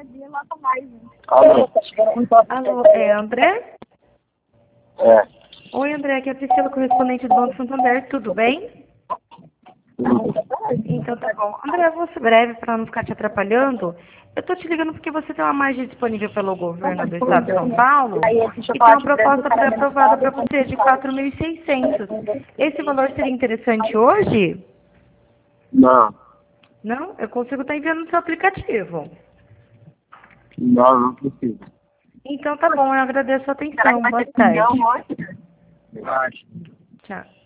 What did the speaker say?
Alô? Alô, é André? É. Oi, André, aqui é a Priscila, correspondente do Banco Santander, tudo bem? Então tá bom. André, eu vou ser breve para não ficar te atrapalhando. Eu tô te ligando porque você tem uma margem disponível pelo governo do estado de São Paulo e tem uma proposta pré-aprovada para você de 4.600. Esse valor seria interessante hoje? Não. Não? Eu consigo estar enviando no seu aplicativo. Não, não precisa. Então tá bom, eu agradeço a atenção. Boa tarde. Eu acho. Tchau.